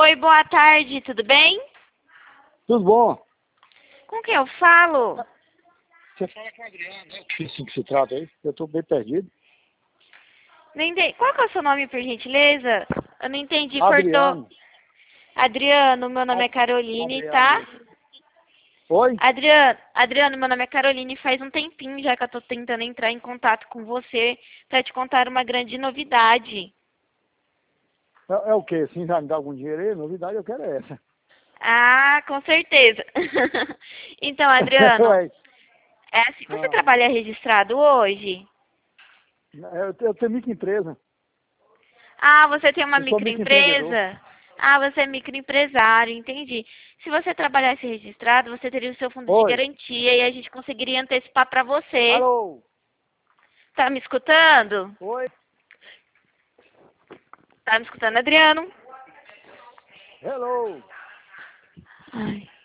Oi, boa tarde, tudo bem? Tudo bom? Com quem eu falo? Você fala com o Adriano, né? Assim que se trata aí? Eu estou bem perdido. Não entendi. Qual que é o seu nome, por gentileza? Eu não entendi, cortou. Adriano. Adriano, meu nome é Caroline, tá? Adriano. Oi? Adriano, meu nome é Caroline. Faz um tempinho já que eu tô tentando entrar em contato com você para te contar uma grande novidade. É o quê? Assim, já me dá algum dinheiro aí? Novidade eu quero é essa. Ah, com certeza. Então, Adriano, Ué, é assim, você ah, trabalha registrado hoje? eu tenho microempresa. Ah, você tem uma Eu sou microempreendedor. microempresa? Ah, você é microempresário, entendi. Se você trabalhasse registrado, você teria o seu fundo de Oi? garantia e a gente conseguiria antecipar para você. Alô? Tá me escutando? Oi? Tá me escutando, Adriano? Hello? Ai.